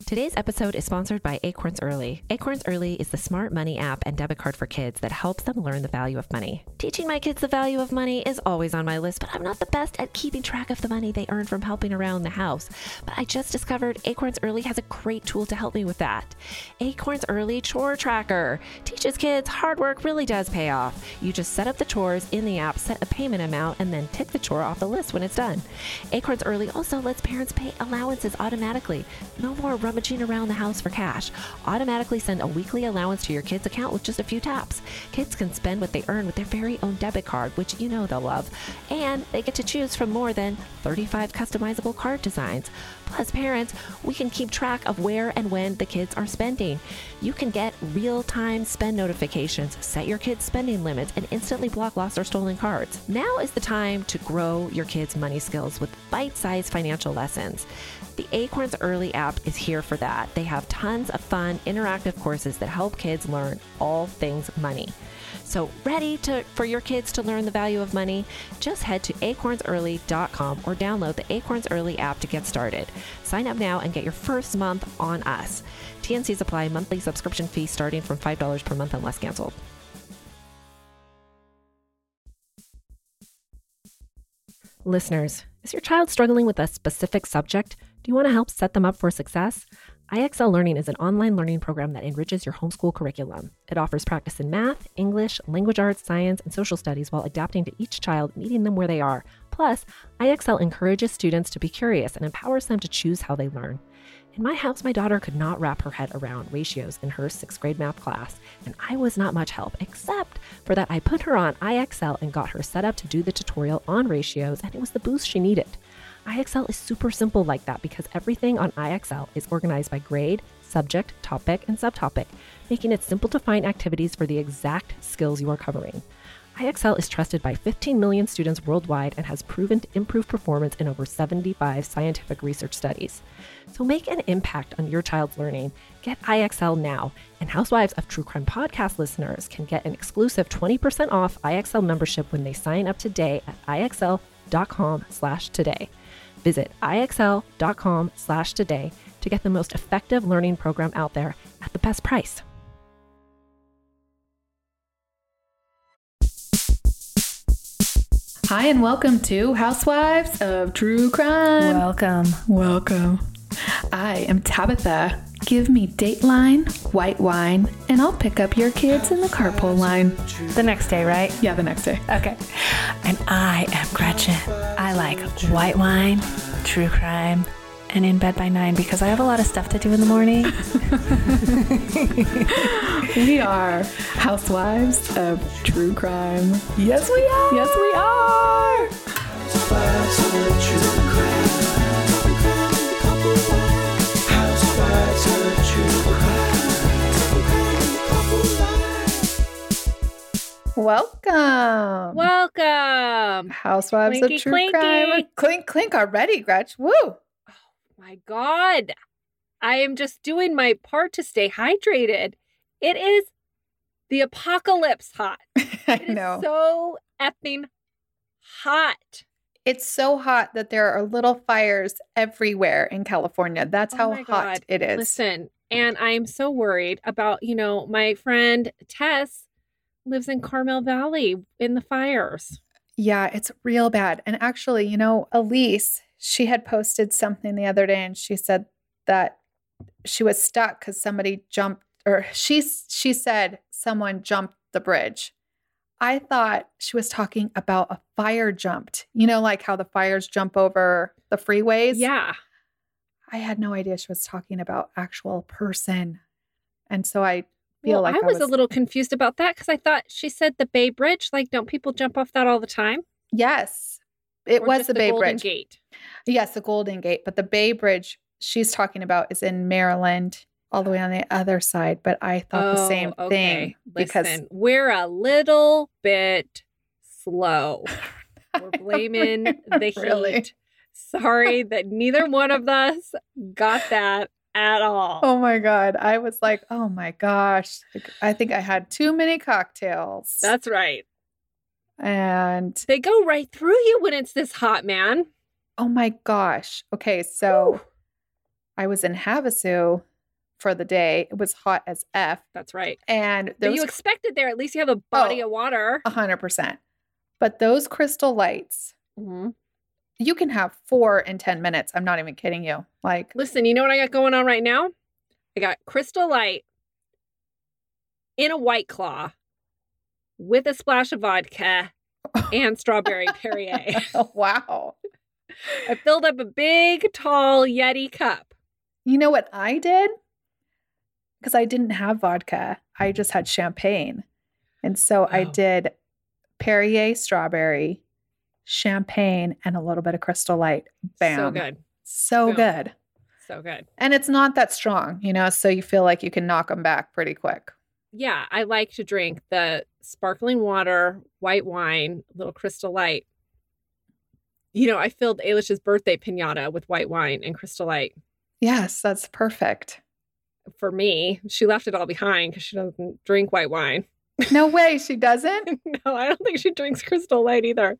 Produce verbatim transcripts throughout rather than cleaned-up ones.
Today's episode is sponsored by Acorns Early. Acorns Early is the smart money app and debit card for kids that helps them learn the value of money. Teaching my kids the value of money is always on my list, but I'm not the best at keeping track of the money they earn from helping around the house. But I just discovered Acorns Early has a great tool to help me with that. Acorns Early Chore Tracker teaches kids hard work really does pay off. You just set up the chores in the app, set a payment amount, and then tick the chore off the list when it's done. Acorns Early also lets parents pay allowances automatically. No more rummaging around the house for cash. Automatically send a weekly allowance to your kids' account with just a few taps. Kids can spend what they earn with their very own debit card, which you know they'll love, and they get to choose from more than thirty-five customizable card designs. Plus, parents, we can keep track of where and when the kids are spending. You can get real-time spend notifications, set your kids' spending limits, and instantly block lost or stolen cards. Now is the time to grow your kids' money skills with bite-sized financial lessons. The Acorns Early app is here for that. They have tons of fun, interactive courses that help kids learn all things money. So ready to for your kids to learn the value of money? Just head to acorns early dot com or download the Acorns Early app to get started. Sign up now and get your first month on us. T N Cs apply. Monthly subscription fee starting from five dollars per month unless canceled. Listeners, is your child struggling with a specific subject? Do you want to help set them up for success? I X L Learning is an online learning program that enriches your homeschool curriculum. It offers practice in math, English, language arts, science, and social studies while adapting to each child, meeting them where they are. Plus, I X L encourages students to be curious and empowers them to choose how they learn. In my house, my daughter could not wrap her head around ratios in her sixth grade math class, and I was not much help, except for that I put her on I X L and got her set up to do the tutorial on ratios, and it was the boost she needed. I X L is super simple like that because everything on I X L is organized by grade, subject, topic, and subtopic, making it simple to find activities for the exact skills you are covering. I X L is trusted by fifteen million students worldwide and has proven to improve performance in over seventy-five scientific research studies. So make an impact on your child's learning. Get I X L now, and Housewives of True Crime podcast listeners can get an exclusive twenty percent off I X L membership when they sign up today at ixl.com slash today. Visit ixl.com slash today to get the most effective learning program out there at the best price. Hi, and welcome to Housewives of True Crime. Welcome. Welcome. I am Tabitha. Give me Dateline, white wine, and I'll pick up your kids in the carpool line. The next day, right? Yeah, the next day. Okay. And I am Gretchen. I like white wine, true crime, and in bed by nine because I have a lot of stuff to do in the morning. We are Housewives of True Crime. Yes, we are. Yes, we are. Housewives of True Crime. Housewives of True Crime. Welcome. Welcome. Housewives Clinky, of True clinky. Crime. Clink, clink already, Gretch. Woo. My God. I am just doing my part to stay hydrated. It is the apocalypse hot. I It is know. so effing hot. It's so hot that there are little fires everywhere in California. That's Oh how my hot God. it is. Listen, and I'm so worried about, you know, my friend Tess lives in Carmel Valley in the fires. Yeah, it's real bad. And actually, you know, Elise, she had posted something the other day and she said that she was stuck because somebody jumped, or she, she said someone jumped the bridge. I thought she was talking about a fire jumped, you know, like how the fires jump over the freeways. Yeah. I had no idea she was talking about actual person. And so I feel Well, like I I was, was a little confused about that because I thought she said the Bay Bridge. Like, don't people jump off that all the time? Yes, it Or was just the Bay Golden Bridge. Gate? Yes, the Golden Gate. But the Bay Bridge she's talking about is in Maryland, all the way on the other side. But I thought the same okay. thing because Listen, we're a little bit slow. We're blaming the Really? heat. Sorry that neither one of us got that at all. oh my God, I was like, oh my gosh, I think I had too many cocktails. That's right. And They go right through you when it's this hot, man. oh my gosh. Okay, so Whew. I was in Havasu for the day. It was hot as F. That's right. And But those you expected there, at least you have a body Oh. of water. one hundred percent. But those Crystal Lights, Mm-hmm. you can have four in ten minutes. I'm not even kidding you. Like, Listen, you know what I got going on right now? I got Crystal Light in a White Claw with a splash of vodka and strawberry Perrier. wow. I filled up a big, tall Yeti cup. You know what I did? Because I didn't have vodka. I just had champagne. And so I Oh. did Perrier strawberry, champagne, and a little bit of Crystal Light. Bam. So good. So Boom. good. So good. And it's not that strong, you know, so you feel like you can knock them back pretty quick. Yeah, I like to drink the sparkling water, white wine, little Crystal Light. You know, I filled Ailish's birthday piñata with white wine and Crystal Light. Yes, that's perfect. For me, she left it all behind because she doesn't drink white wine. No way, she doesn't. No, I don't think she drinks Crystal Light either.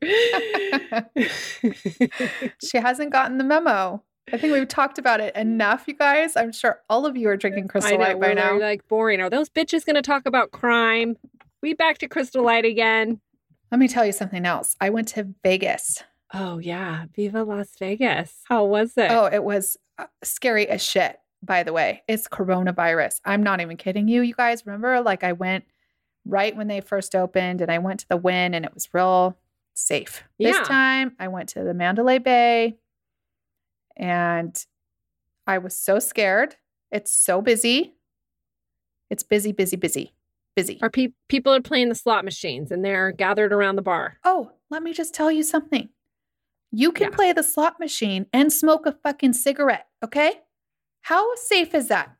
She hasn't gotten the memo. I think we've talked about it enough, you guys. I'm sure all of you are drinking I Crystal know, Light by we're now. like boring. Are those bitches going to talk about crime? We back to Crystal Light again. Let me tell you something else. I went to Vegas. Oh, yeah. Viva Las Vegas. How was it? Oh, it was uh, scary as shit, by the way. It's coronavirus. I'm not even kidding you. You guys remember, like, I went right when they first opened and I went to the Wynn and it was real safe. Yeah. This time I went to the Mandalay Bay and I was so scared. It's so busy. It's busy, busy, busy, busy. Our pe- people are playing the slot machines and they're gathered around the bar. Oh, let me just tell you something. You can Yeah. play the slot machine and smoke a fucking cigarette, okay? How safe is that?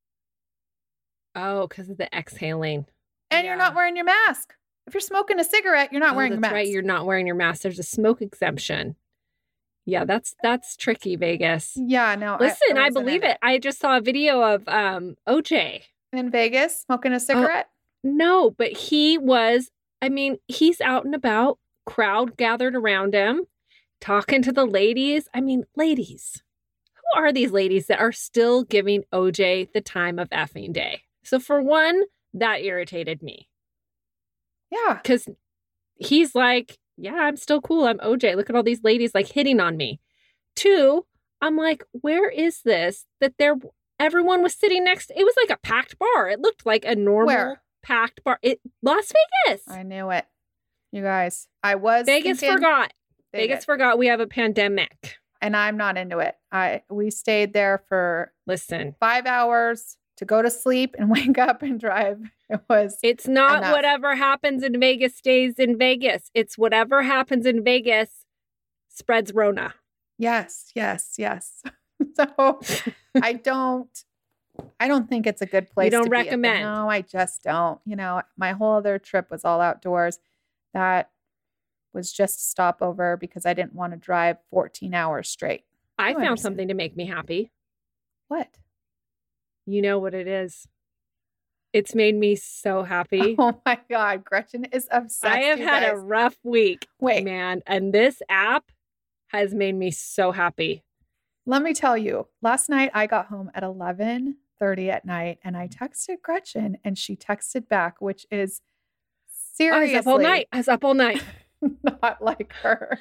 Oh, because of the exhaling. And you're Yeah. not wearing your mask. If you're smoking a cigarette, you're not Oh, wearing a that's mask. right. You're not wearing your mask. There's a smoke exemption. Yeah, that's that's tricky, Vegas. Yeah, no. Listen, I, wasn't in believe it. I just saw a video of um O J. In Vegas, smoking a cigarette? No, but he was, I mean, he's out and about, crowd gathered around him, talking to the ladies. I mean, ladies, who are these ladies that are still giving O J the time of effing day? So for one, that irritated me Yeah. because he's like, yeah, I'm still cool. I'm O J. Look at all these ladies like hitting on me. Two, I'm like, where is this that there, everyone was sitting next? It was like a packed bar. It looked like a normal Where? packed bar. It Las Vegas. I knew it. You guys, I was Vegas thinking- forgot. They Vegas did. forgot we have a pandemic. And I'm not into it. I we stayed there for Listen, five hours to go to sleep and wake up and drive. It was it's not Enough. whatever happens in Vegas stays in Vegas. It's whatever happens in Vegas spreads Rona. yes, yes, yes. So I don't I don't think it's a good place don't to be at. recommend? No, I just don't. You know, my whole other trip was all outdoors. That was just a stopover because I didn't want to drive fourteen hours straight. I I found understand. something to make me happy. What? You know what it is? It's made me so happy. Oh my God, Gretchen is obsessed. I have you had a guys. rough week, Wait, man, and this app has made me so happy. let me tell you. Last night I got home at eleven thirty at night and I texted Gretchen and she texted back, which is I was seriously up all night. I was up all night. not like her.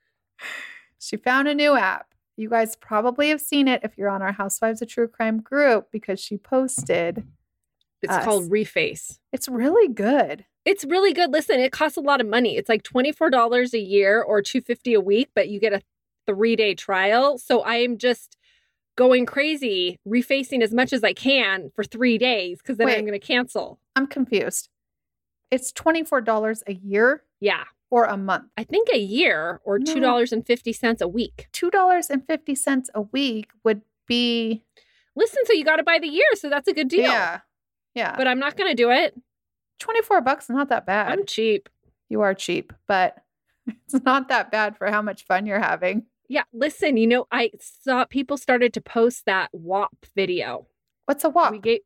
She found a new app. You guys probably have seen it if you're on our Housewives of True Crime group because she posted. It's Us. called Reface. It's really good. It's really good. Listen, it costs a lot of money. It's like twenty-four dollars a year or two hundred fifty dollars a week, but you get a three-day trial. So I am just going crazy, refacing as much as I can for three days because then Wait. I'm going to cancel. I'm confused. It's twenty-four dollars a year Yeah. or a month? I think a year or No. two dollars and fifty cents a week. two dollars and fifty cents a week would be. Listen, so you got to buy the year. So that's a good deal. Yeah. Yeah. But I'm not going to do it. twenty-four bucks is not that bad. I'm cheap. You are cheap, but it's not that bad for how much fun you're having. Yeah. Listen, you know, I saw people started to post that W A P video. What's a walk? We gave.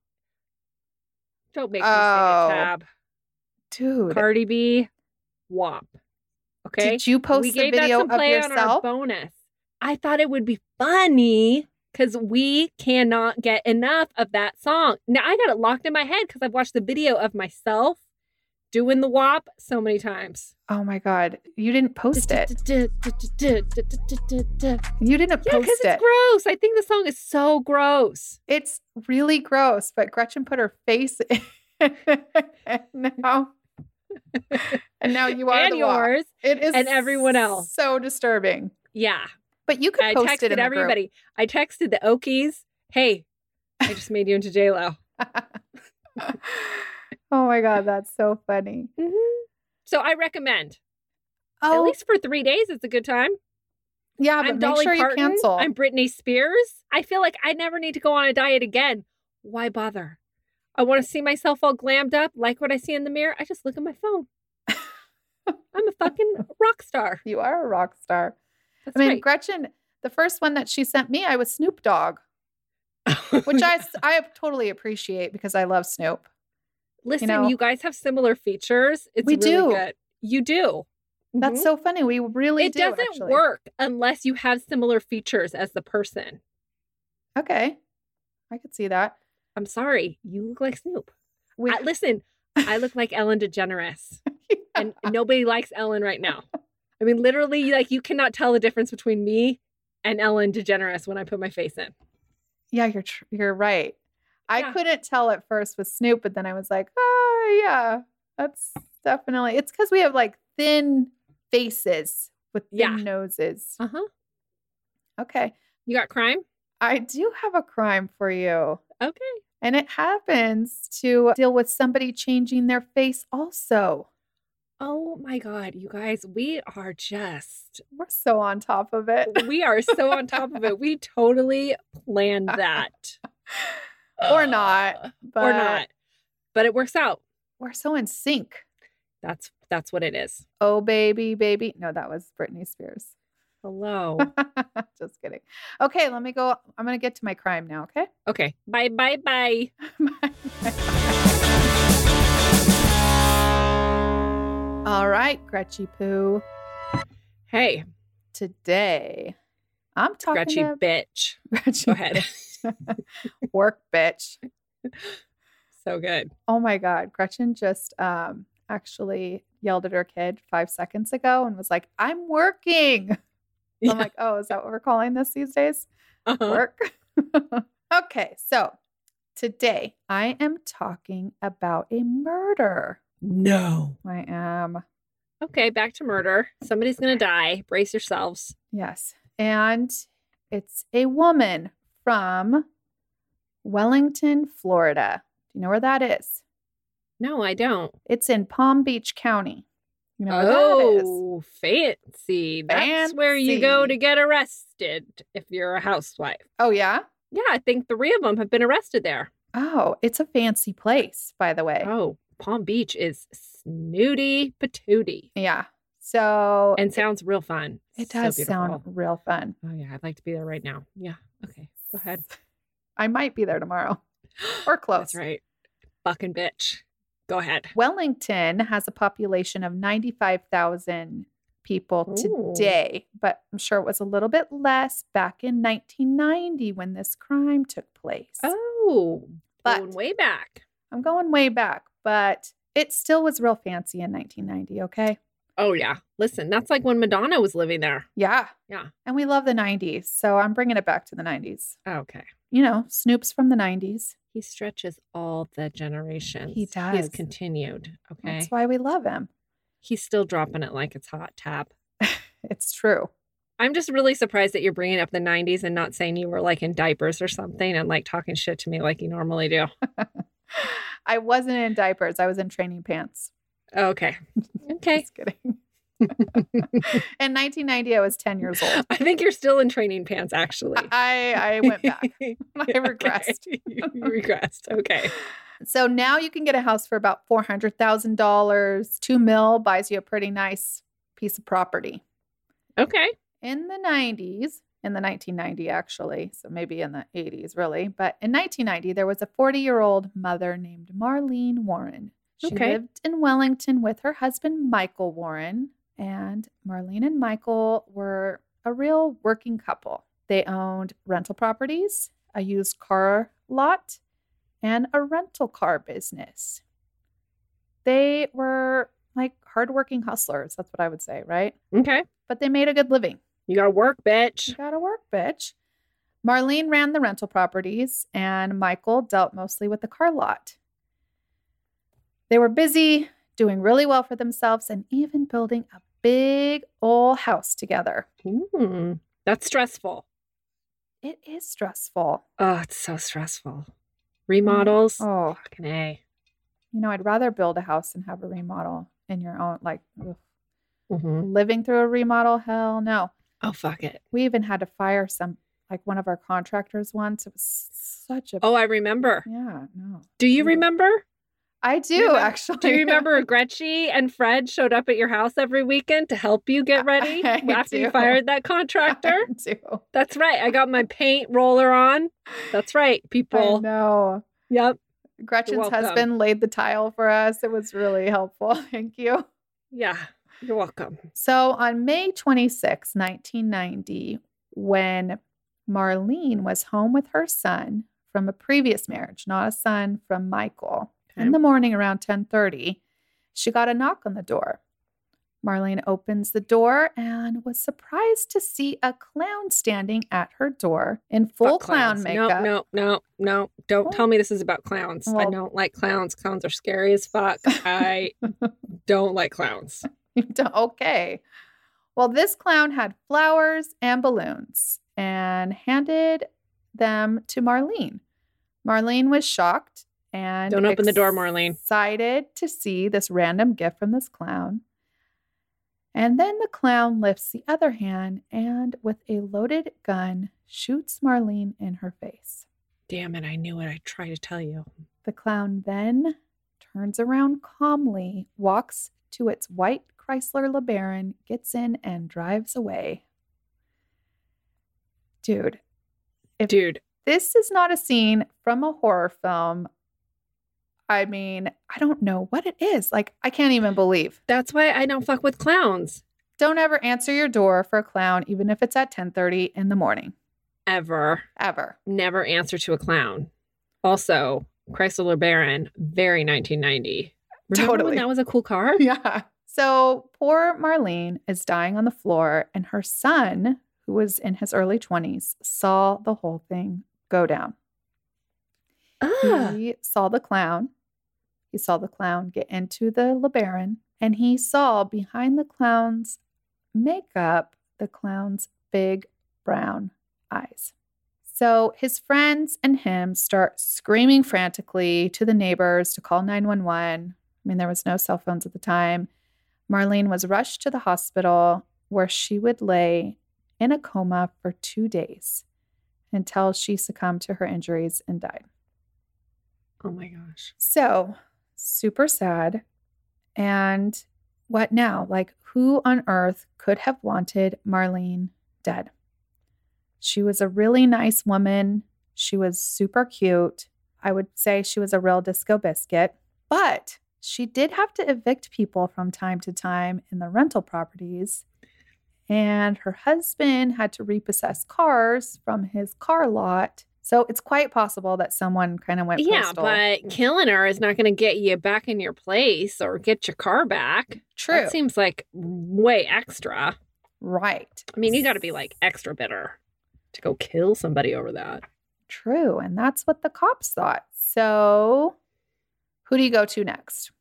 Don't make me Oh. say it, Tab. Dude. Cardi B, W A P. Okay. Did you post we the gave that video some of play on our yourself? bonus. I thought it would be funny because we cannot get enough of that song. Now I got it locked in my head because I've watched the video of myself doing the W A P so many times. Oh my God. You didn't post it. You didn't Yeah, post because it. it's gross. I think the song is so gross. It's really gross, but Gretchen put her face in. and now, and now you are And the W A P. yours. It is and everyone else. so disturbing. Yeah. But you could I post texted it in the group. everybody. I texted the Okies, hey, I just made you into J-Lo. Oh my God, that's so funny. Mm-hmm. So I recommend. Oh, At least for three days, it's a good time. yeah, but I'm make Dolly sure Parton. you cancel. I'm Britney Spears. I feel like I never need to go on a diet again. Why bother? I want to see myself all glammed up, like what I see in the mirror. I just look at my phone. I'm a fucking rock star. You are a rock star. That's I mean, right. Gretchen, the first one that she sent me, I was Snoop Dogg, which I, I totally appreciate because I love Snoop. Listen, you know, you guys have similar features. It's we really do. good. You do. That's Mhm. so funny. We really It do. doesn't actually. work unless you have similar features as the person. Okay. I could see that. I'm sorry. You look like Snoop. We, I, listen, I look like Ellen DeGeneres. And nobody likes Ellen right now. I mean, literally, like, you cannot tell the difference between me and Ellen DeGeneres when I put my face in. yeah, you're tr- you're right. I Yeah. couldn't tell at first with Snoop, but then I was like, oh yeah, that's definitely. It's because we have like thin faces with thin Yeah. noses. Uh huh. Okay, You got crime? I do have a crime for you. Okay. And it happens to deal with somebody changing their face also. Oh my God, you guys, we are just, We're so on top of it. we are so on top of it. We totally planned that. Or not. But Or not. But it works out. We're so in sync. That's that's what it is. Oh, baby, baby. No, that was Britney Spears. Hello. Just kidding. Okay, let me go. I'm going to get to my crime now, okay? Okay. Bye, bye, bye. All right, Gretchy Poo. Hey, Today, I'm talking Gretchy to bitch. Gretchy Go ahead. bitch. Work bitch. So good. Oh my God. Gretchen just um, actually yelled at her kid five seconds ago and was like, I'm working. I'm like, oh, is that what we're calling this these days? Uh-huh. Work. Okay. So today I am talking about a murder. No. I am. Okay, back to murder. Somebody's going to die. Brace yourselves. Yes. And it's a woman from Wellington, Florida. Do you know where that is? No, I don't. It's in Palm Beach County. You know where that is? Oh, fancy. That's where you go Fancy. to get arrested if you're a housewife. Oh, yeah? Yeah, I think three of them have been arrested there. Oh, it's a fancy place, by the way. Oh, Palm Beach is snooty patooty Yeah. So and sounds real fun. it So does beautiful. sound real fun. Oh, yeah, I'd like to be there right now. Yeah. Okay, go ahead. I might be there tomorrow or close. That's right. Fucking bitch. Go ahead. Wellington has a population of ninety-five thousand people Ooh. today, but I'm sure it was a little bit less back in nineteen ninety when this crime took place. Oh, But- going way back. I'm going way back, but it still was real fancy in nineteen ninety, okay? Oh, yeah. Listen, that's like when Madonna was living there. Yeah. Yeah. And we love the nineties, so I'm bringing it back to the nineties. Okay. You know, Snoop's from the nineties. He stretches all the generations. He He's does. continued. Okay. That's why we love him. He's still dropping it like it's hot tap. It's true. I'm just really surprised that you're bringing up the nineties and not saying you were like in diapers or something and like talking shit to me like you normally do. I wasn't in diapers. I was in training pants. Okay. Okay. Just kidding. In nineteen ninety, I was ten years old. I think you're still in training pants, actually. I, I went back. I regressed. Okay. You you regressed. Okay. So now you can get a house for about four hundred thousand dollars. Two mil buys you a pretty nice piece of property. Okay. In the nineties, in the nineteen ninety actually, so maybe in the eighties really, but in nineteen ninety, there was a forty-year-old mother named Marlene Warren. She Okay. lived in Wellington with her husband, Michael Warren, and Marlene and Michael were a real working couple. They owned rental properties, a used car lot, and a rental car business. They were like hardworking hustlers. That's what I would say, right? Okay. But they made a good living. You got to work, bitch. You gotta work, bitch. Marlene ran the rental properties, and Michael dealt mostly with the car lot. They were busy, doing really well for themselves, and even building a big old house together. Mm, that's stressful. It is stressful. Oh, it's so stressful. Remodels. Oh, Fucking A. you know, I'd rather build a house than have a remodel in your own, like ugh. Mm-hmm. Living through a remodel. Hell no. Oh, fuck it. We even had to fire some, like one of our contractors once. It was such a, Oh, I remember. yeah, no. Do you remember? I do, remember- actually. Do you remember Gretchen and Fred showed up at your house every weekend to help you get ready I after you do. fired that contractor? I do. That's right. I got my paint roller on. That's right, I people. know. Yep. Gretchen's welcome. husband laid the tile for us. It was really helpful. Thank you. Yeah. You're welcome. So on May twenty-sixth, nineteen ninety, when Marlene was home with her son from a previous marriage, not a son from Michael, Okay. in the morning around ten thirty, she got a knock on the door. Marlene opens the door and was surprised to see a clown standing at her door in full Fuck clown clowns. makeup. No, no, no, no. Don't Well- tell me this is about clowns. I well- don't like clowns. Clowns are scary as fuck. I don't like clowns. Okay. Well, this clown had flowers and balloons and handed them to Marlene. Marlene was shocked and Don't open the door, Marlene. excited to see this random gift from this clown. And then the clown lifts the other hand and, with a loaded gun, shoots Marlene in her face. Damn it. I knew it. I tried to tell you. The clown then turns around calmly, walks to its white Chrysler LeBaron, gets in, and drives away. Dude, if Dude. this is not a scene from a horror film, I mean, I don't know what it is. Like, I can't even believe. That's why I don't fuck with clowns. Don't ever answer your door for a clown, even if it's at ten thirty in the morning. Ever. Ever. Never answer to a clown. Also, Chrysler LeBaron, very nineteen ninety. Remember Totally. when that was a cool car? Yeah. So poor Marlene is dying on the floor, and her son, who was in his early twenties, saw the whole thing go down. Ah. He saw the clown. He saw the clown get into the LeBaron, and he saw behind the clown's makeup the clown's big brown eyes. So his friends and him start screaming frantically to the neighbors to call nine one one. I mean, there was no cell phones at the time. Marlene was rushed to the hospital, where she would lay in a coma for two days until she succumbed to her injuries and died. Oh my gosh. So, super sad. And what now? Like, who on earth could have wanted Marlene dead? She was a really nice woman. She was super cute. I would say she was a real disco biscuit. But she did have to evict people from time to time in the rental properties. And her husband had to repossess cars from his car lot. So it's quite possible that someone kind of went Yeah, postal. but killing her is not going to get you back in your place or get your car back. True. That seems like way extra. Right. I mean, you got to be like extra bitter to go kill somebody over that. True. And that's what the cops thought. So who do you go to next?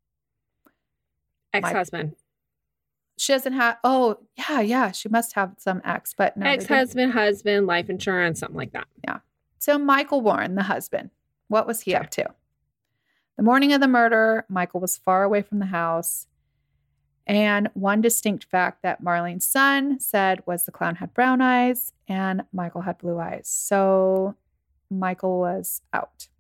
Ex-husband. She doesn't have, oh, yeah, yeah. She must have some ex, but no. they didn't. Ex-husband, husband, life insurance, something like that. So Michael Warren, the husband, what was he Okay. up to? The morning of the murder, Michael was far away from the house. And one distinct fact that Marlene's son said was the clown had brown eyes and Michael had blue eyes. So Michael was out.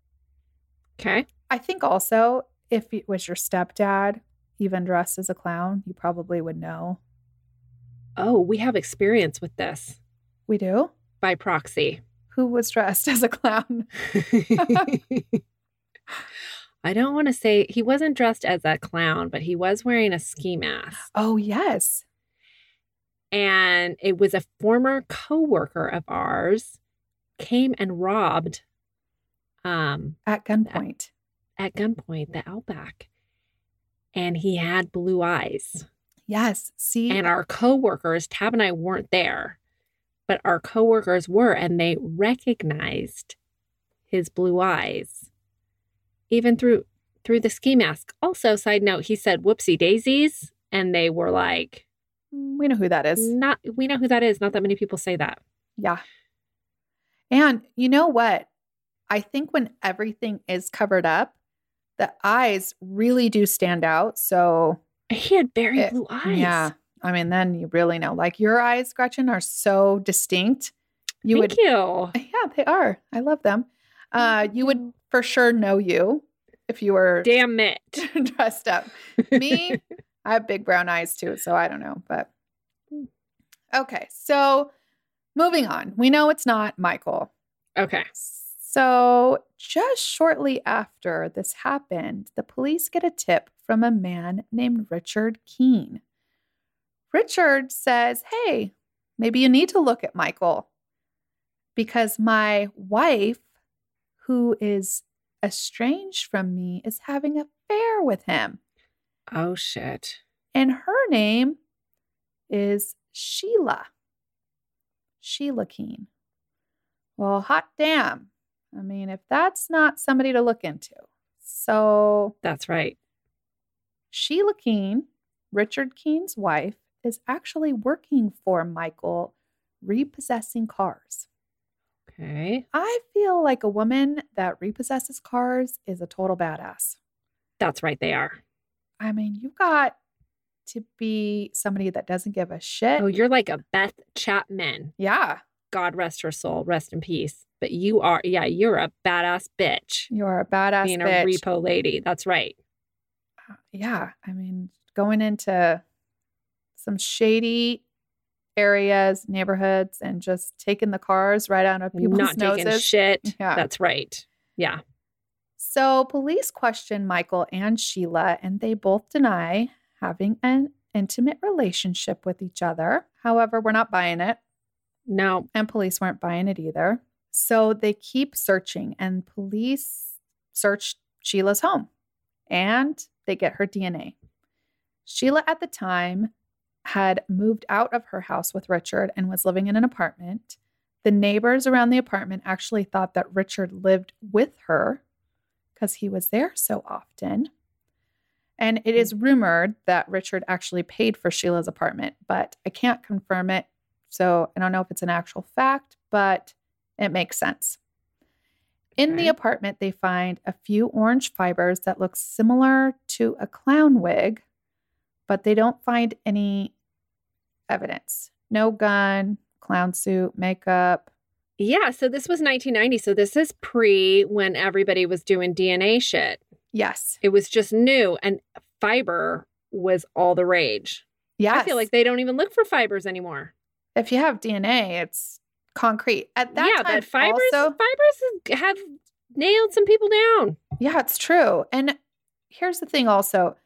Okay. I think also if it was your stepdad, even dressed as a clown, you probably would know. Oh, we have experience with this We do? by proxy. Who was dressed as a clown? I don't want to say he wasn't dressed as a clown, but he was wearing a ski mask. Oh, yes. And it was a former coworker of ours came and robbed um, At gunpoint. at gunpoint the Outback. And he had blue eyes. Yes. See? And our coworkers, Tab and I weren't there, but our coworkers were, and they recognized his blue eyes, even through through the ski mask. Also, side note, he said "whoopsie daisies," and they were like, we know who that is. "Not, we know who that is." Not that many people say that. Yeah. And you know what? I think when everything is covered up, the eyes really do stand out. So He had very it- blue eyes. yeah, I mean, then you really know. Like your eyes, Gretchen, are so distinct. You Thank would, you. yeah, they are. I love them. Uh, you would for sure know you if you were Damn it. dressed up. Me, I have big brown eyes too, so I don't know. But okay, so moving on. We know it's not Michael. Okay. So just shortly after this happened, the police get a tip from a man named Richard Keene. Richard says, hey, maybe you need to look at Michael because my wife, who is estranged from me, is having an affair with him. Oh, shit. And her name is Sheila. Sheila Keene. Well, hot damn. I mean, if that's not somebody to look into. So That's right. Sheila Keene, Richard Keene's wife, is actually working for Michael repossessing cars. Okay. I feel like a woman that repossesses cars is a total badass. That's right. They are. I mean, you've got to be somebody that doesn't give a shit. Oh, you're like a Beth Chapman. Yeah, God rest her soul. Rest in peace. But you are, yeah, you're a badass bitch. you're a badass Being bitch. a repo lady. That's right. Yeah, I mean, going into some shady areas, neighborhoods, and just taking the cars right out of people's Not noses. taking shit. Yeah. That's right. Yeah. So police question Michael and Sheila, and they both deny having an intimate relationship with each other. However, we're not buying it, No. and police weren't buying it either. So they keep searching, and police search Sheila's home, and they get her D N A. Sheila at the time had moved out of her house with Richard and was living in an apartment. The neighbors around the apartment actually thought that Richard lived with her because he was there so often. And it is rumored that Richard actually paid for Sheila's apartment, but I can't confirm it. So I don't know if it's an actual fact, but it makes sense. In the Okay. apartment, they find a few orange fibers that look similar to a clown wig, but they don't find any evidence. No gun, clown suit, makeup. Yeah. So this was nineteen ninety. So this is pre when everybody was doing D N A shit. Yes. It was just new, and fiber was all the rage. Yes. I feel like they don't even look for fibers anymore. if you have D N A, it's concrete. At that yeah, time, but fibers also, fibers have nailed some people down. yeah, it's true. And here's the thing also.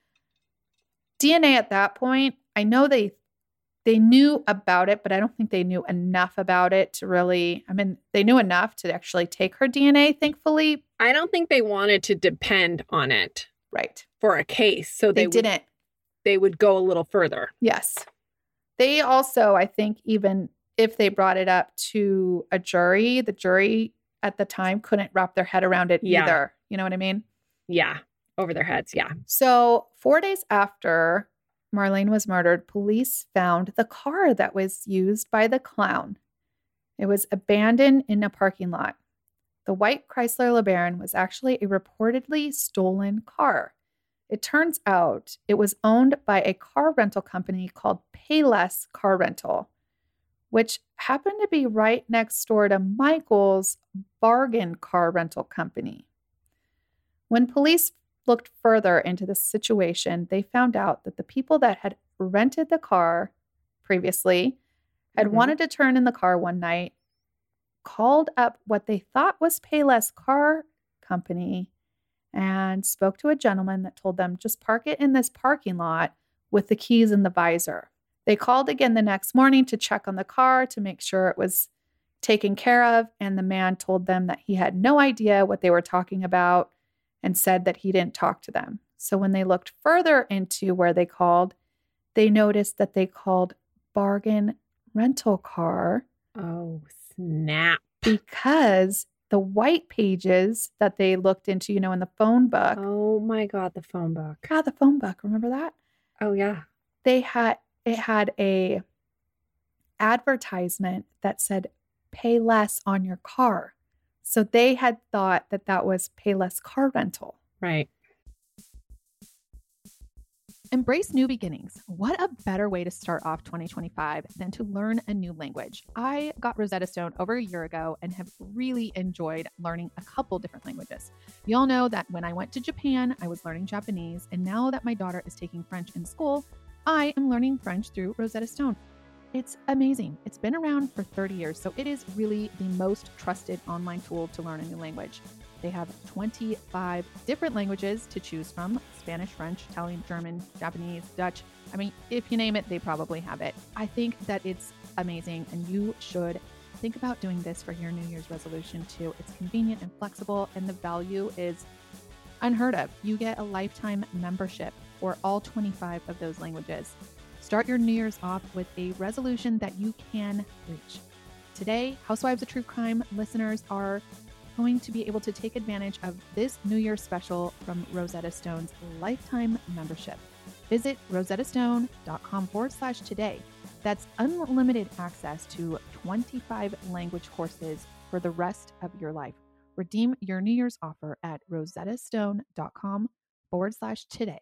D N A at that point, I know they they knew about it, but I don't think they knew enough about it to really, I mean, they knew enough to actually take her D N A, thankfully. I don't think they wanted to depend on it Right. for a case, so They, they, would, didn't. they would go a little further. Yes. They also, I think, even if they brought it up to a jury, the jury at the time couldn't wrap their head around it Yeah. either. You know what I mean? Yeah, over their heads. Yeah. So, four days after Marlene was murdered, police found the car that was used by the clown. It was abandoned in a parking lot. The white Chrysler LeBaron was actually a reportedly stolen car. It turns out it was owned by a car rental company called Payless Car Rental, which happened to be right next door to Michael's bargain car rental company. When police looked further into the situation, they found out that the people that had rented the car previously had Mhm. wanted to turn in the car one night, called up what they thought was Payless Car Company, and spoke to a gentleman that told them just park it in this parking lot with the keys in the visor. They called again the next morning to check on the car to make sure it was taken care of. And the man told them that he had no idea what they were talking about and said that he didn't talk to them. So when they looked further into where they called, they noticed that they called Bargain Rental Car. Oh, snap. Because the white pages that they looked into, you know, in the phone book. Oh my God, the phone book. God, the phone book. Remember that? Oh yeah. They had, it had a advertisement that said, pay less on your car. So they had thought that that was pay less car rental. Right. Embrace new beginnings. What a better way to start off twenty twenty-five than to learn a new language? I got Rosetta Stone over a year ago and have really enjoyed learning a couple different languages. You all know that when I went to Japan, I was learning Japanese, and now that my daughter is taking French in school, I am learning French through Rosetta Stone. It's amazing. It's been around for thirty years, so it is really the most trusted online tool to learn a new language. They have twenty-five different languages to choose from: Spanish, French, Italian, German, Japanese, Dutch. I mean, if you name it, they probably have it. I think that it's amazing, and you should think about doing this for your New Year's resolution too. It's convenient and flexible, and the value is unheard of. You get a lifetime membership for all twenty-five of those languages. Start your New Year's off with a resolution that you can reach. Today, Housewives of True Crime listeners are going to be able to take advantage of this New Year's special from Rosetta Stone's lifetime membership. Visit rosettastone.com forward slash today. That's unlimited access to twenty-five language courses for the rest of your life. Redeem your New Year's offer at rosettastone.com forward slash today.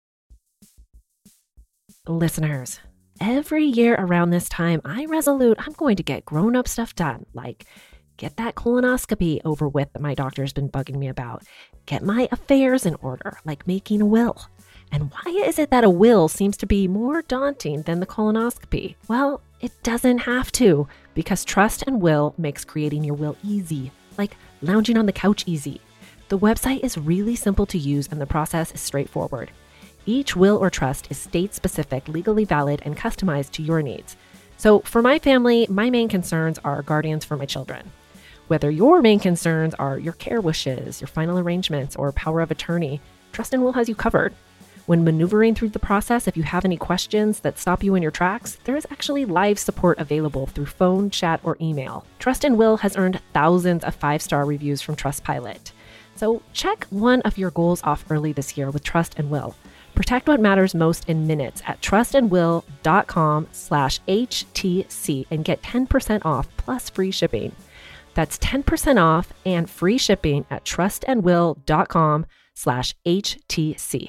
Listeners, every year around this time, I resolute I'm going to get grown-up stuff done, like get that colonoscopy over with that my doctor's been bugging me about, get my affairs in order, like making a will. And why is it that a will seems to be more daunting than the colonoscopy? Well, it doesn't have to, because Trust and Will makes creating your will easy, like lounging on the couch easy. The website is really simple to use and the process is straightforward. Each will or trust is state-specific, legally valid, and customized to your needs. So for my family, my main concerns are guardians for my children. Whether your main concerns are your care wishes, your final arrangements, or power of attorney, Trust and Will has you covered. When maneuvering through the process, if you have any questions that stop you in your tracks, there is actually live support available through phone, chat, or email. Trust and Will has earned thousands of five-star reviews from Trustpilot. So check one of your goals off early this year with Trust and Will. Protect what matters most in minutes at trustandwill.com slash HTC and get ten percent off plus free shipping. That's ten percent off and free shipping at trustandwill.com slash HTC.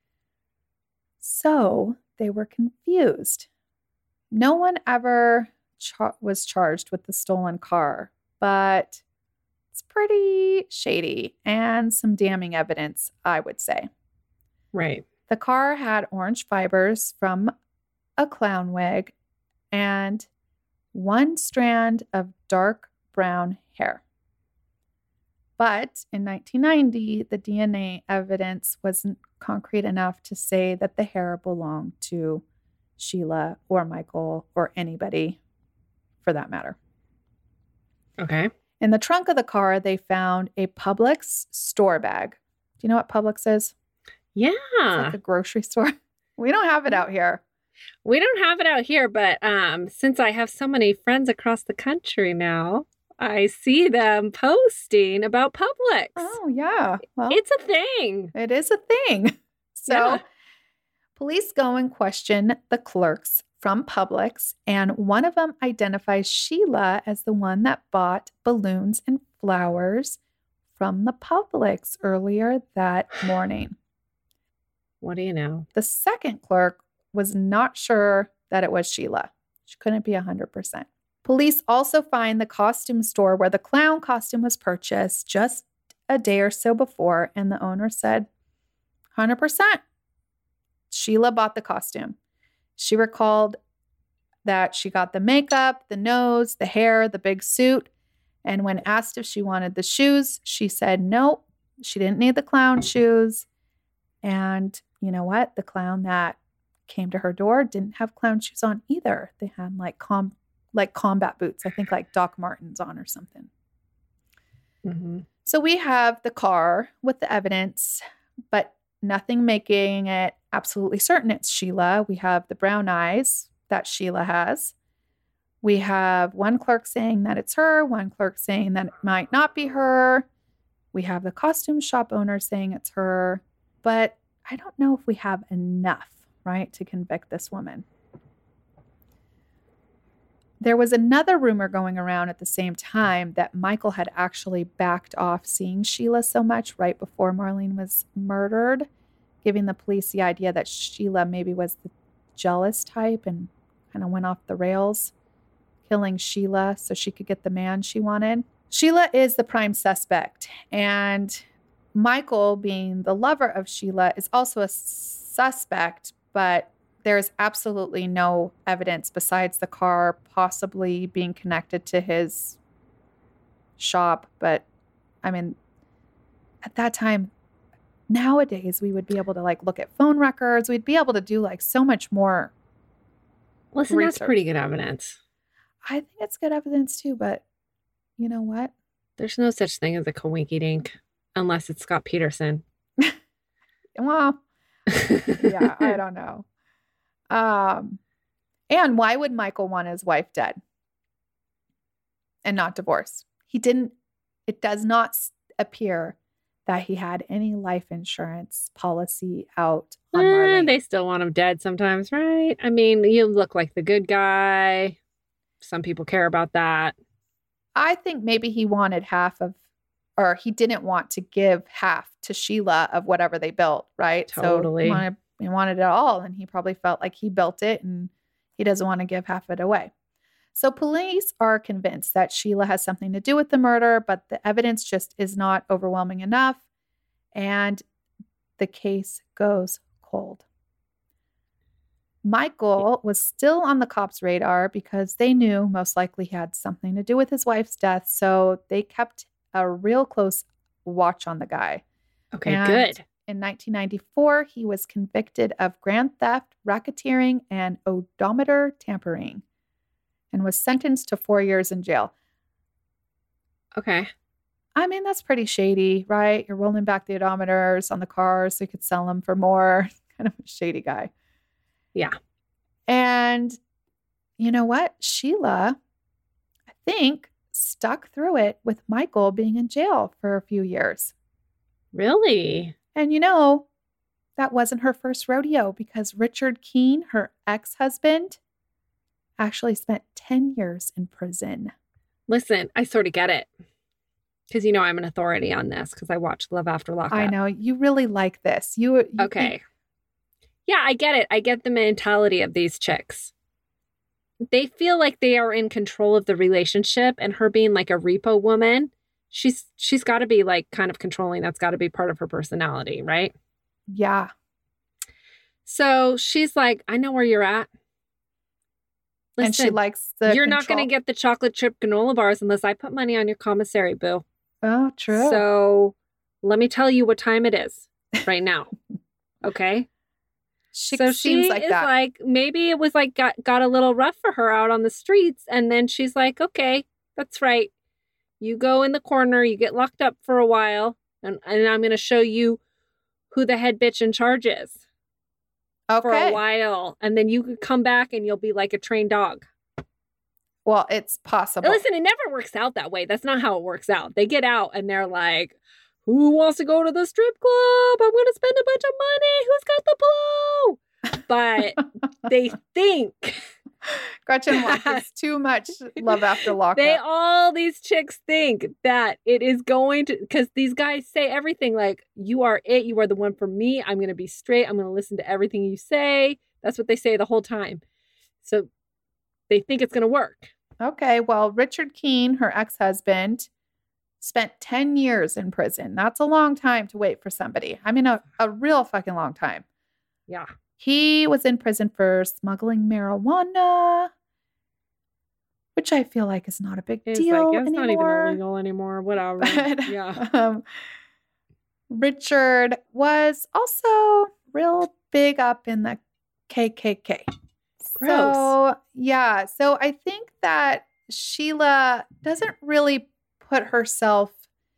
So they were confused. No one ever char- was charged with the stolen car, but it's pretty shady and some damning evidence, I would say. Right. The car had orange fibers from a clown wig and one strand of dark brown hair. But in nineteen ninety, the D N A evidence wasn't concrete enough to say that the hair belonged to Sheila or Michael or anybody for that matter. Okay. In the trunk of the car, they found a Publix store bag. Do you know what Publix is? Yeah. It's like a grocery store. We don't have it out here. We don't have it out here, but um, since I have so many friends across the country now, I see them posting about Publix. Oh, yeah. Well, It's a thing. it is a thing. So Yeah. police go and question the clerks from Publix, and one of them identifies Sheila as the one that bought balloons and flowers from the Publix earlier that morning. What do you know? The second clerk was not sure that it was Sheila. She couldn't be one hundred percent. Police also find the costume store where the clown costume was purchased just a day or so before, and the owner said, one hundred percent. Sheila bought the costume. She recalled that she got the makeup, the nose, the hair, the big suit, and when asked if she wanted the shoes, she said no, she didn't need the clown shoes. And you know what? The clown that came to her door didn't have clown shoes on either. They had like com like combat boots, I think like Doc Martens on or something. Mm-hmm. So we have the car with the evidence, but nothing making it absolutely certain it's Sheila. We have the brown eyes that Sheila has. We have one clerk saying that it's her, one clerk saying that it might not be her. We have the costume shop owner saying it's her, but I don't know if we have enough, right, to convict this woman. There was another rumor going around at the same time that Michael had actually backed off seeing Sheila so much right before Marlene was murdered, giving the police the idea that Sheila maybe was the jealous type and kind of went off the rails, killing Sheila so she could get the man she wanted. Sheila is the prime suspect, and Michael, being the lover of Sheila, is also a suspect, but there's absolutely no evidence besides the car possibly being connected to his shop. But I mean, at that time, nowadays, we would be able to like look at phone records. We'd be able to do like so much more. Listen, research. That's pretty good evidence. I think it's good evidence too, but you know what? There's no such thing as a coinky dink unless it's Scott Peterson. Well, yeah, I don't know. Um, and why would Michael want his wife dead and not divorced? He didn't, it does not appear that he had any life insurance policy out on Eh, Marlene. they still want him dead sometimes, right? I mean, you look like the good guy. Some people care about that. I think maybe he wanted half of, or he didn't want to give half to Sheila of whatever they built, right? Totally. So he wanted, he wanted it all, and he probably felt like he built it and he doesn't want to give half of it away. So police are convinced that Sheila has something to do with the murder, but the evidence just is not overwhelming enough, and the case goes cold. Michael was still on the cops' radar because they knew most likely he had something to do with his wife's death, so they kept a real close watch on the guy. Okay, And good. in nineteen ninety-four, he was convicted of grand theft, racketeering, and odometer tampering, and was sentenced to four years in jail. Okay. I mean, that's pretty shady, right? You're rolling back the odometers on the cars so you could sell them for more. Kind of a shady guy. Yeah. And you know what? Sheila, I think, stuck through it with Michael being in jail for a few years. Really? And you know, that wasn't her first rodeo because Richard Keene, her ex-husband, actually spent ten years in prison. Listen, I sort of get it. Because you know I'm an authority on this because I watched Love After Lockup. I know. You really like this. You, you Okay. Yeah, I get it. I get the mentality of these chicks. They feel like they are in control of the relationship, and her being like a repo woman, she's she's got to be like kind of controlling. That's got to be part of her personality, right? Yeah. So she's like, I know where you're at. Listen, and she likes the you're not control. going to get the chocolate chip granola bars unless I put money on your commissary, boo. Oh, true. So let me tell you what time it is right now. Okay. She so seems she like is that. like, maybe it was like got, got a little rough for her out on the streets. And then she's like, okay, that's right. You go in the corner, you get locked up for a while, and, and I'm going to show you who the head bitch in charge is Okay. for a while. And then you could come back and you'll be like a trained dog. Well, it's possible. Listen, it never works out that way. That's not how it works out. They get out and they're like, who wants to go to the strip club? I'm going to spend a bunch of money. Who's got the blow? But they think. Gretchen watches too much Love After Lockup. They all, these chicks think that it is going to, because these guys say everything like, you are it. You are the one for me. I'm going to be straight. I'm going to listen to everything you say. That's what they say the whole time. So they think it's going to work. Okay. Well, Richard Keene, her ex-husband, spent ten years in prison. That's a long time to wait for somebody. I mean, a, a real fucking long time. Yeah. He was in prison for smuggling marijuana, which I feel like is not a big It's deal like, it's anymore. not even illegal anymore. Whatever. But, Yeah. um, Richard was also real big up in the K K K. Gross. So, yeah. So I think that Sheila doesn't really put herself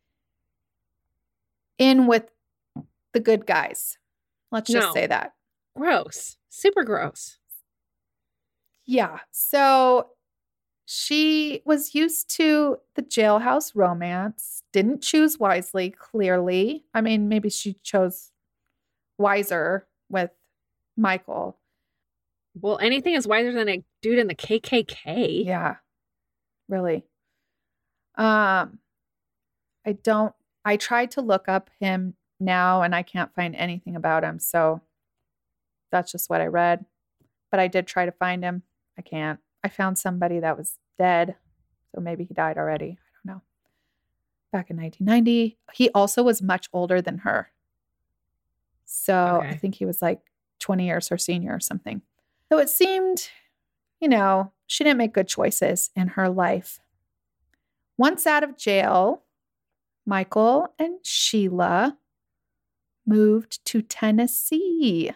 in with the good guys. Let's just No. say that. Gross. Super gross. Yeah. So she was used to the jailhouse romance, didn't choose wisely, clearly. I mean, maybe she chose wiser with Michael. Well, anything is wiser than a dude in the K K K. Yeah. Really. Um, I don't, I tried to look up him now and I can't find anything about him. So that's just what I read. But I did try to find him. I can't. I found somebody that was dead. So maybe he died already. I don't know. Back in nineteen ninety. He also was much older than her. So Okay. I think he was like twenty years her senior or something. So it seemed, you know, she didn't make good choices in her life. Once out of jail, Michael and Sheila moved to Tennessee.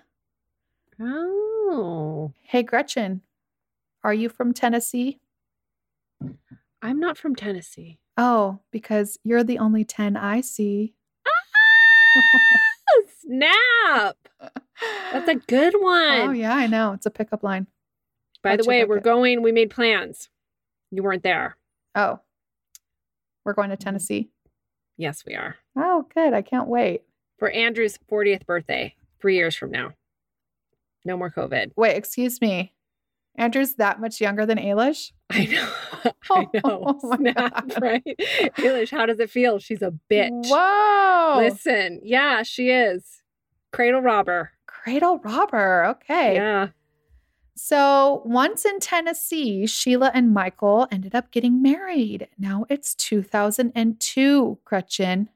Oh. Hey, Gretchen, are you from Tennessee? I'm not from Tennessee. Oh, because you're the only ten I see. Oh, snap. That's a good one. Oh, yeah, I know. It's a pickup line. By the Gotcha, way, we're Becca. going, we made plans. You weren't there. Oh, we're going to Mm-hmm. Tennessee. Yes, we are. Oh, good. I can't wait. For Andrew's fortieth birthday, three years from now. No more COVID. Wait, excuse me. Andrew's that much younger than Ailish? I know. I know. Oh, my Snap, God. right? Eilish, how does it feel? She's a bitch. Whoa. Listen, yeah, she is. Cradle robber. Cradle robber. Okay. Yeah. So once in Tennessee, Sheila and Michael ended up getting married. Now it's two thousand two, Gretchen.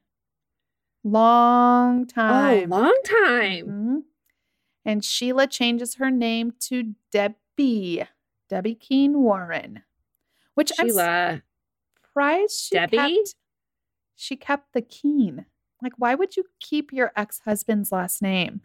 Long Oh, time. long time. Mhm. And Sheila changes her name to Debbie, Debbie Keene Warren, which I'm Sheila. surprised she Debbie? kept. She kept the Keene. Like, why would you keep your ex-husband's last name?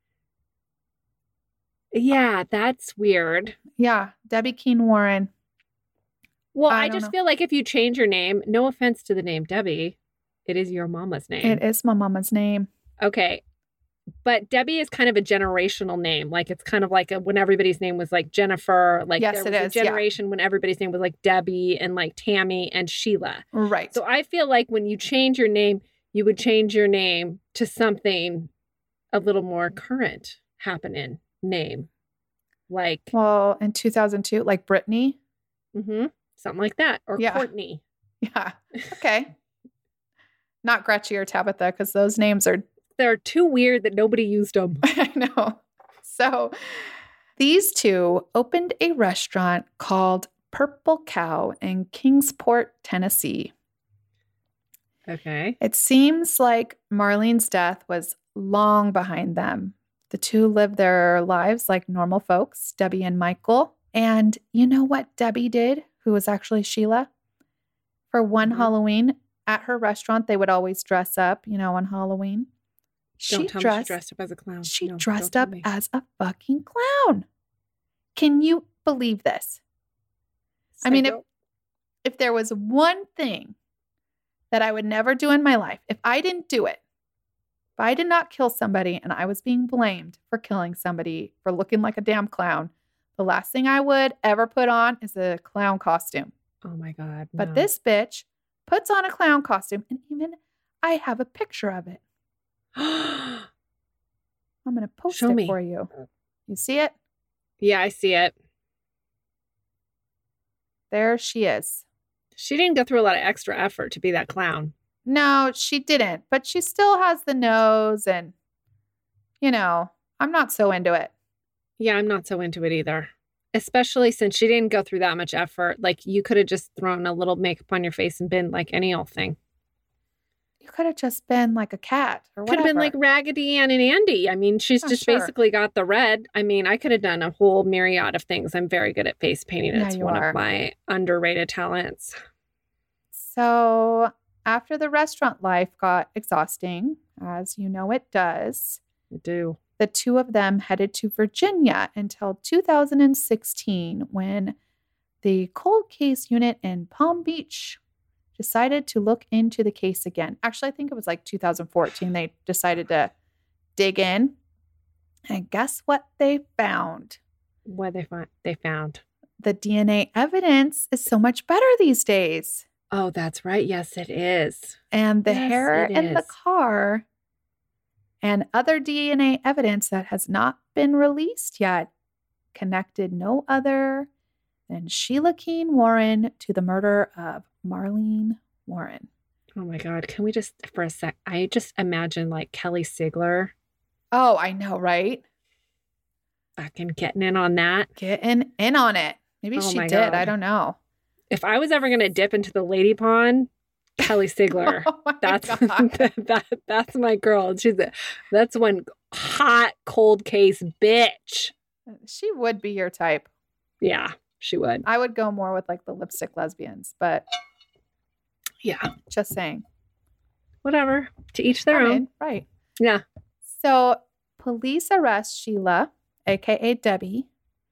Yeah, that's weird. Yeah, Debbie Keene Warren. Well, I I, don't just know. feel like if you change your name, no offense to the name Debbie, it is your mama's name. It is my mama's name. Okay. But Debbie is kind of a generational name. Like it's kind of like a, when everybody's name was like Jennifer. Like Yes, there it was is, a yeah. generation when everybody's name was like Debbie and like Tammy and Sheila. Right. So I feel like when you change your name, you would change your name to something a little more current happening name. Like Well, in two thousand two, like Brittany. mhm, something like that. Or Yeah. Courtney. Yeah. Okay. Not Gretchen or Tabitha, because those names are, They're too weird that nobody used them. I know. So these two opened a restaurant called Purple Cow in Kingsport, Tennessee. Okay. It seems like Marlene's death was long behind them. The two lived their lives like normal folks, Debbie and Michael. And you know what Debbie did, who was actually Sheila? For one Mhm. Halloween at her restaurant, they would always dress up, you know, on Halloween. Don't She tell me dressed, she dressed up as a clown. she No, don't dressed tell up me. as a fucking clown. Can you believe this? I mean, if, Psycho. if there was one thing that I would never do in my life, if I didn't do it, if I did not kill somebody and I was being blamed for killing somebody for looking like a damn clown, the last thing I would ever put on is a clown costume. Oh my God. But no. this bitch puts on a clown costume, and even I have a picture of it. I'm going to post Show it me. for you. You see it? Yeah, I see it. There she is. She didn't go through a lot of extra effort to be that clown. No, she didn't, but she still has the nose, and, you know, I'm not so into it. Yeah, I'm not so into it either. Especially since she didn't go through that much effort. Like you could have just thrown a little makeup on your face and been like any old thing. You could have just been like a cat or Could whatever. have been like Raggedy Ann and Andy. I mean, she's Oh, just sure. basically got the red. I mean, I could have done a whole myriad of things. I'm very good at face painting. Yeah, It's you one are. of my underrated talents. So after the restaurant life got exhausting, as you know it does, I do. the two of them headed to Virginia until two thousand sixteen when the cold case unit in Palm Beach decided to look into the case again. Actually, I think it was like two thousand fourteen. They decided to dig in. And guess what they found? What they find? They found the D N A evidence is so much better these days. Oh, that's right. Yes, it is. And the Yes, hair it in the is. car and other D N A evidence that has not been released yet connected no other than Sheila Keene Warren to the murder of Marlene Warren. Oh my God. Can we just, for a sec, I just imagine like Kelly Sigler Oh, I know, right? fucking getting in on that. Getting in on it. Maybe Oh she my did. God. I don't know. If I was ever going to dip into the lady pond, Kelly Sigler. Oh my That's God. that, that's my girl. She's a, that's one hot cold case bitch. She would be your type. Yeah, she would. I would go more with like the lipstick lesbians, but Yeah, just saying. whatever. To each their I own. mean, right. Yeah. So police arrest Sheila, aka Debbie.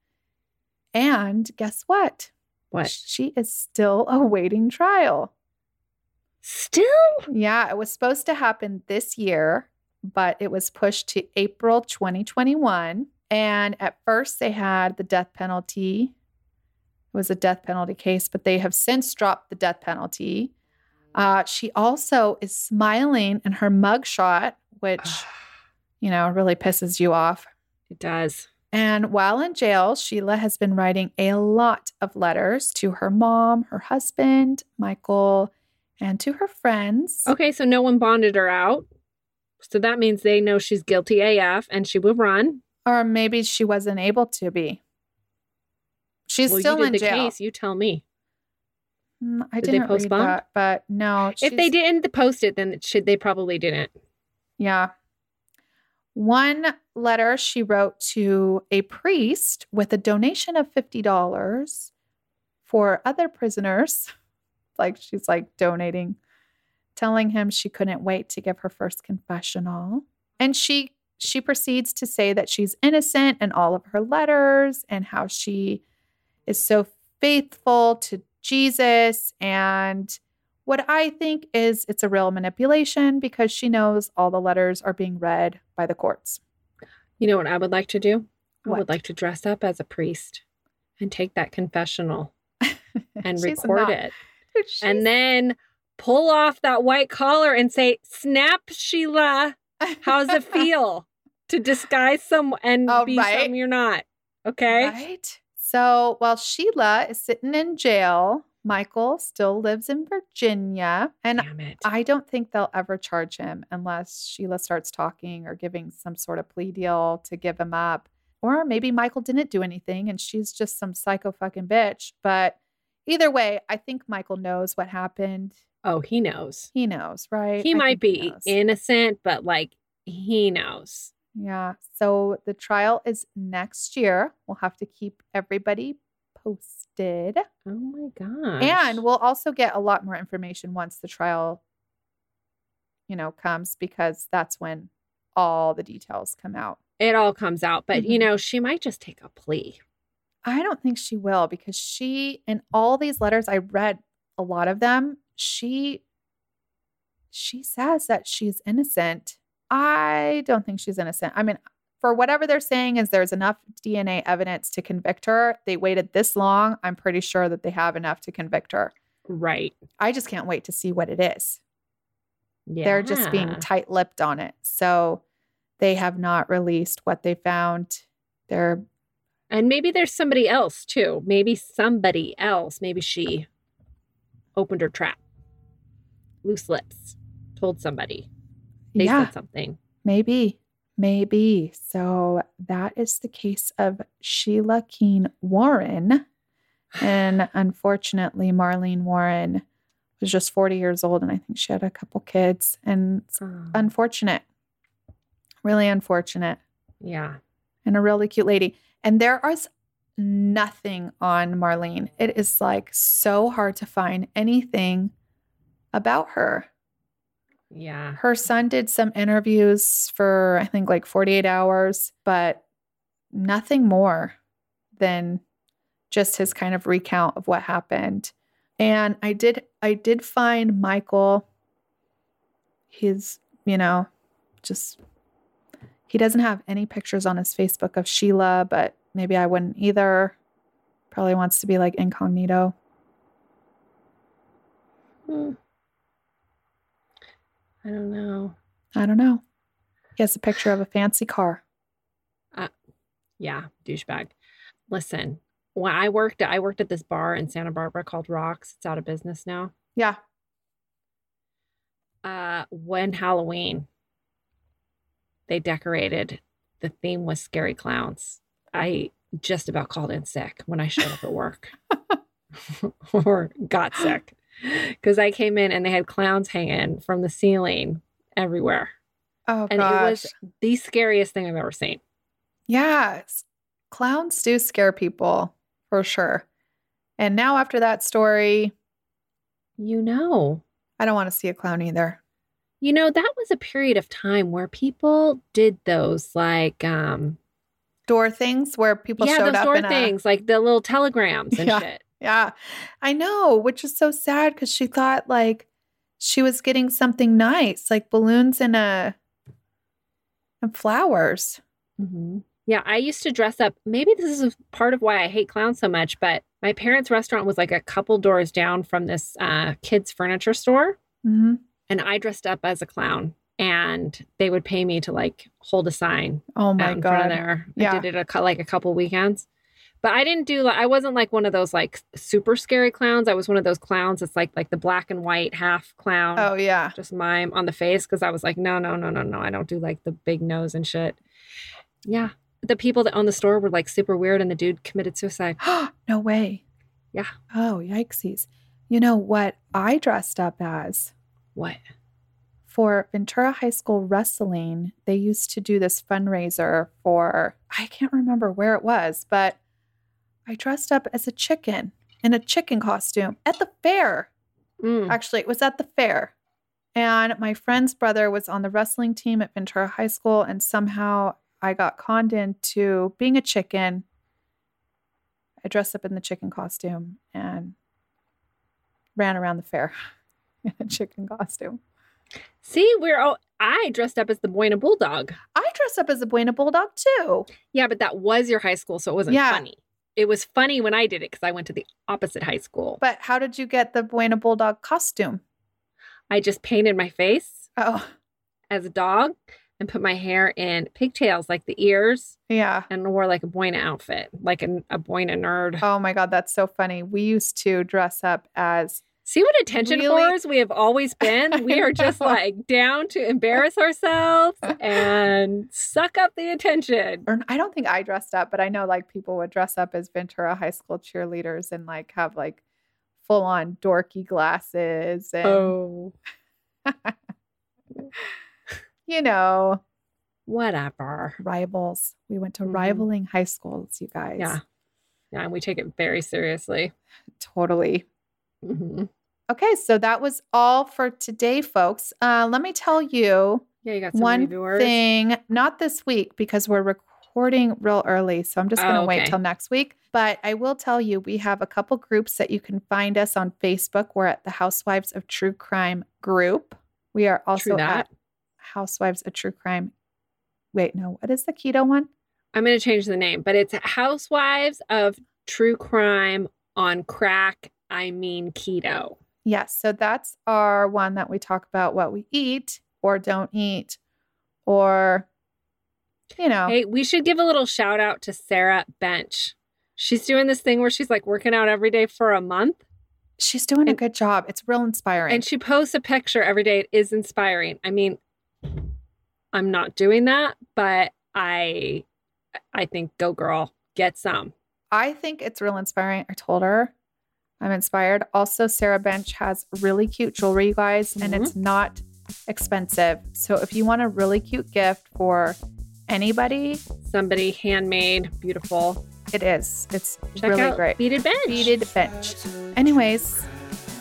And guess what? What? She is still awaiting trial. Still? Yeah, it was supposed to happen this year, but it was pushed to April twenty twenty-one. And at first they had the death penalty. It was a death penalty case, but they have since dropped the death penalty. Uh, she also is smiling in her mugshot, which, you know, really pisses you off. It does. And while in jail, Sheila has been writing a lot of letters to her mom, her husband, Michael, and to her friends. Okay, so no one bonded her out. So that means they know she's guilty A F and she will run. Or maybe she wasn't able to be. She's Well, still you did in the jail. case. You tell me. Mm, I Did they didn't read postpone? that, but no. If they she's- didn't post it, then it should they probably didn't. Yeah. One letter she wrote to a priest with a donation of fifty dollars for other prisoners. Like she's like donating, telling him she couldn't wait to give her first confessional. And she she proceeds to say that she's innocent in all of her letters and how she is so faithful to Jesus. And what I think is it's a real manipulation because she knows all the letters are being read by the courts. You know what I would like to do? I What? would like to dress up as a priest and take that confessional and She's record not- it. Dude, she's- And then pull off that white collar and say, "Snap, Sheila. How's it feel to disguise some and Oh, be right. something you're not?" Okay. Right? So while Sheila is sitting in jail, Michael still lives in Virginia. And Damn it. I don't think they'll ever charge him unless Sheila starts talking or giving some sort of plea deal to give him up. Or maybe Michael didn't do anything and she's just some psycho fucking bitch. But either way, I think Michael knows what happened. Oh, he knows. He knows, right? He I might think be knows. innocent, but like he knows. Yeah. So the trial is next year. We'll have to keep everybody posted. Oh my gosh. And we'll also get a lot more information once the trial, you know, comes because that's when all the details come out. it all comes out. But, you Mhm. know, she might just take a plea. I don't think she will because she, in all these letters, I read a lot of them, she she says that she's innocent. I don't think she's innocent. I mean, for whatever they're saying is there's enough D N A evidence to convict her. They waited this long. I'm pretty sure that they have enough to convict her. Right. I just can't wait to see what it is. Yeah. They're just being tight-lipped on it. So they have not released what they found. They're And maybe there's somebody else too. Maybe somebody else. Maybe she opened her trap. Loose lips. Told somebody. They yeah, said something. maybe, maybe. So that is the case of Sheila Keene Warren. And unfortunately, Marlene Warren was just forty years old, and I think she had a couple kids. And it's Oh, unfortunate, really unfortunate, yeah. and a really cute lady. And there is nothing on Marlene. It is like so hard to find anything about her. Yeah. Her son did some interviews for, I think, like forty-eight hours, but nothing more than just his kind of recount of what happened. And I did, I did find Michael. He's, you know, just, he doesn't have any pictures on his Facebook of Sheila, but maybe I wouldn't either. Probably wants to be like incognito. Hmm. I don't know. I don't know. He has a picture of a fancy car. Uh, yeah, douchebag. Listen, when I worked, I worked at this bar in Santa Barbara called Rocks. It's out of business now. Yeah. Uh, when Halloween, they decorated. The theme was scary clowns. I just about called in sick when I showed up at work, or got sick, because I came in and they had clowns hanging from the ceiling everywhere. Oh, and gosh. it was the scariest thing I've ever seen. Yeah. Clowns do scare people for sure. And now after that story, You know, I don't want to see a clown either. you know, that was a period of time where people did those like, um, Door things where people yeah, showed those up door in a, things, like the little telegrams and Yeah. shit. yeah, I know, which is so sad because she thought like she was getting something nice, like balloons and a and flowers. Mm-hmm. Yeah, I used to dress up. Maybe this is part of why I hate clowns so much, but my parents' restaurant was like a couple doors down from this uh, kids' furniture store. Mm-hmm. And I dressed up as a clown, and they would pay me to like hold a sign Oh out my in front of God. there. Yeah. I did it a, cou- like a couple weekends. But I didn't do like, I wasn't like one of those like super scary clowns. I was one of those clowns that's like like the black and white half clown. Oh yeah. Just mime on the face, because I was like, no, no, no, no, no. I don't do like the big nose and shit. Yeah. The people that owned the store were like super weird, and the dude committed suicide. No way. Yeah. Oh, yikesies. You know what I dressed up as? What? For Ventura High School wrestling, they used to do this fundraiser for, I can't remember where it was, but I dressed up as a chicken in a chicken costume at the fair. Mm. Actually, it was at the fair. And my friend's brother was on the wrestling team at Ventura High School, and somehow I got conned into being a chicken. I dressed up in the chicken costume and ran around the fair in a chicken costume. See, we're all, I dressed up as the Buena Bulldog. I dressed up as a Buena Bulldog too. Yeah, but that was your high school, so it wasn't Yeah. funny. It was funny when I did it because I went to the opposite high school. But how did you get the Buena Bulldog costume? I just painted my face Oh, as a dog and put my hair in pigtails, like the ears, yeah. and wore like a Buena outfit, like a, a Buena nerd. Oh my God, that's so funny. We used to dress up as, See what attention Really? whores we have always been? We I are just know. like down to embarrass ourselves and suck up the attention. or I don't think I dressed up, but I know like people would dress up as Ventura High School cheerleaders and like have like full on dorky glasses and, Oh, you know, whatever. rivals. We went to Mhm. rivaling high schools, you guys. Yeah. Yeah, and we take it very seriously. Totally. Mhm. Okay, so that was all for today, folks. Uh, let me tell you Yeah, you got some one reviewers. thing, not this week because we're recording real early. So I'm just going to Oh, wait okay. till next week. But I will tell you, we have a couple groups that you can find us on Facebook. We're at the Housewives of True Crime group. We are also True that. at Housewives of True Crime. Wait, no, what is the keto one? I'm going to change the name, but it's Housewives of True Crime on Crack, I mean Keto. Yes. So that's our one that we talk about what we eat or don't eat or, you know. Hey, we should give a little shout out to Sarah Bench. She's doing this thing where she's like working out every day for a month, She's doing a And- good job. It's real inspiring. and she posts a picture every day. It is inspiring. I mean, I'm not doing that, but I I think go girl, get some. I think it's real inspiring. I told her I'm inspired. Also, Sarah Bench has really cute jewelry, you guys, and Mhm. it's not expensive. So if you want a really cute gift for anybody, Somebody handmade, beautiful. it is. It's Check really out great. Beaded Bench. Beaded Bench. Anyways,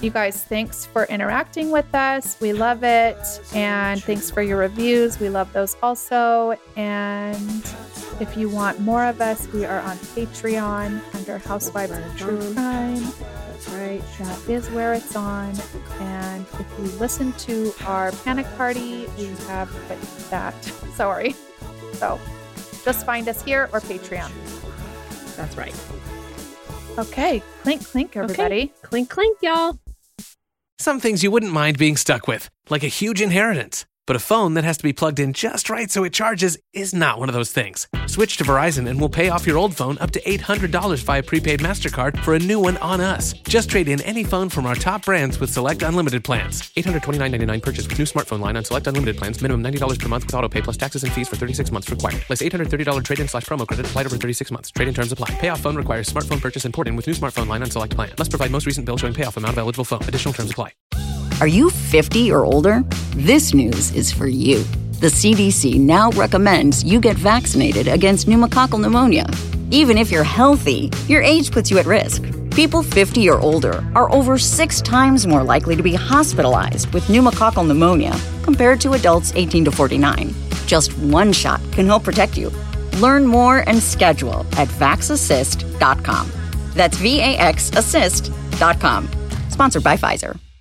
You guys, thanks for interacting with us. We love it. And thanks for your reviews. We love those also. And if you want more of us, we are on Patreon under Housewives of True Crime. That's right. That is where it's on. And if you listen to our Panic Party, we have put that. Sorry. So just find us here or Patreon. That's right. Okay. Clink, clink, everybody. Okay. Clink, clink, y'all. Some things you wouldn't mind being stuck with, like a huge inheritance. But a phone that has to be plugged in just right so it charges is not one of those things. Switch to Verizon and we'll pay off your old phone up to eight hundred dollars via prepaid MasterCard for a new one on us. Just trade in any phone from our top brands with select unlimited plans. eight hundred twenty-nine dollars and ninety-nine cents purchase with new smartphone line on select unlimited plans. Minimum ninety dollars per month with autopay plus taxes and fees for thirty-six months required. Less eight hundred thirty dollars trade-in slash promo credit applied over thirty-six months. Trade-in terms apply. Payoff phone requires smartphone purchase and port-in with new smartphone line on select plan. Must provide most recent bill showing payoff amount of eligible phone. Additional terms apply. Are you fifty or older? This news is for you. The C D C now recommends you get vaccinated against pneumococcal pneumonia. Even if you're healthy, your age puts you at risk. People fifty or older are over six times more likely to be hospitalized with pneumococcal pneumonia compared to adults eighteen to forty-nine. Just one shot can help protect you. Learn more and schedule at vax assist dot com. That's V A X assist dot com. Sponsored by Pfizer.